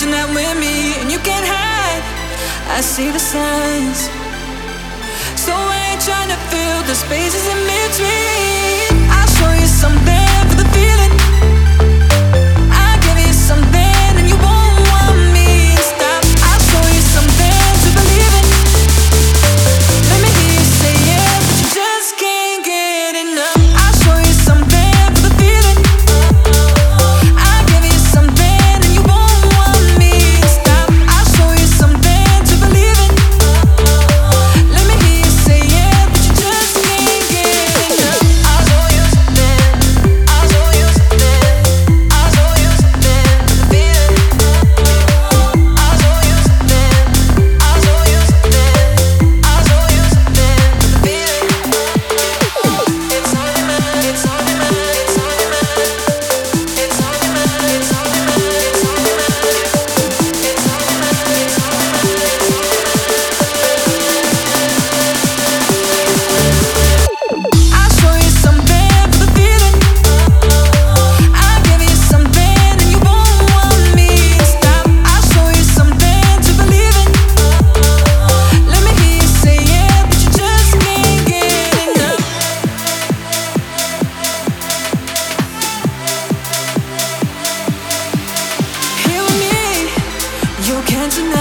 that with me, and you can't hide. I see the signs, so I ain't trying to fill the spaces in between. I'll show you something for the feeling. I'll give you something, and you won't want me to stop. I'll show you something to believe in. Let me hear you say yeah, but you just can't get enough. I'll show you something for the feeling. I'll give you something, and you won't want me to stop. I'll show you something to believe in. Let me hear you say yeah, but you just can't get enough. I'll show you something. I'll show you something. I'll show you something for the feeling. I'll show you something. I'll show you something. I'll show you something for the feeling. It's on your mind. It's on your mind. It's on your mind. It's on your mind. It's on your mind. It's on your mind. It's on your mind. It's on your mind. I'll show you something for the feeling. I'll give you something, and you won't want me to stop. I'll show you something to believe in. Let me hear you say yeah, but you just can't get enough. Here with me, you can't deny.